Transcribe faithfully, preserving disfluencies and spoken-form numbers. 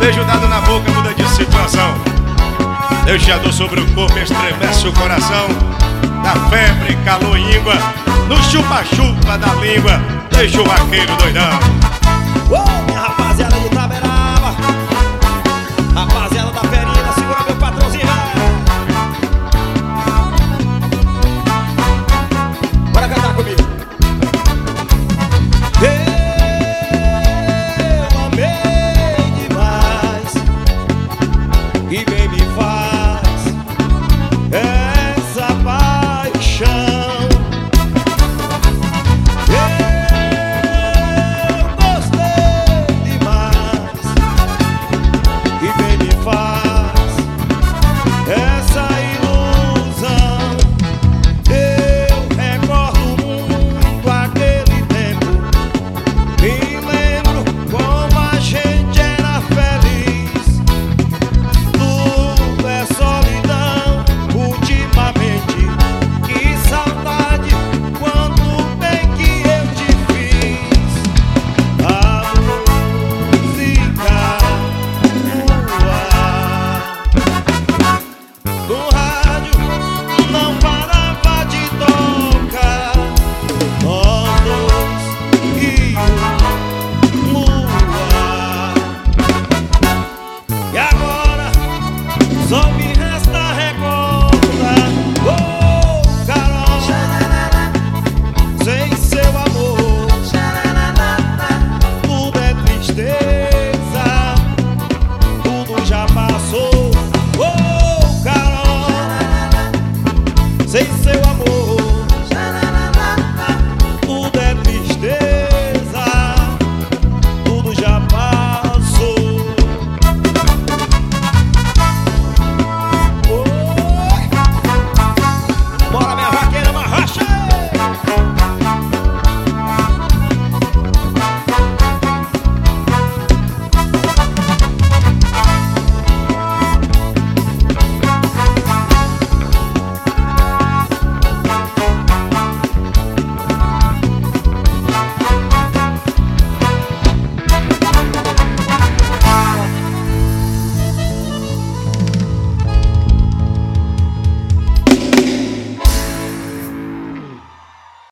Beijo dado na boca muda de situação. Deixa a dor sobre o corpo, estremece o coração. Da febre, calor e íngua, no chupa-chupa da língua, deixa o vaqueiro doidão.